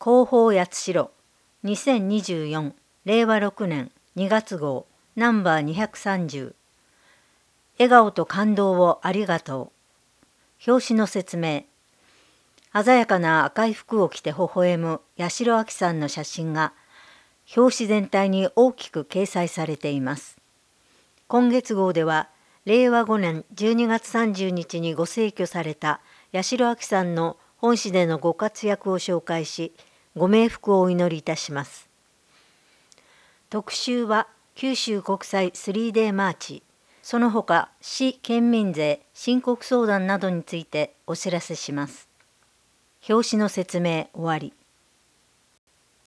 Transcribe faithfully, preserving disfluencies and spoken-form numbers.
広報八代にせんにじゅうよんれいわろくねんにがつ号ナンバーにひゃくさんじゅう笑顔と感動をありがとう。表紙の説明。鮮やかな赤い服を着て微笑む八代亜紀さんの写真が表紙全体に大きく掲載されています。今月号ではれいわごねんじゅうにがつさんじゅうにちにご逝去された八代亜紀さんの本誌でのご活躍を紹介し、ご冥福をお祈りいたします。特集は九州国際 スリーデー マーチ、その他市県民税申告相談などについてお知らせします。表紙の説明終わり。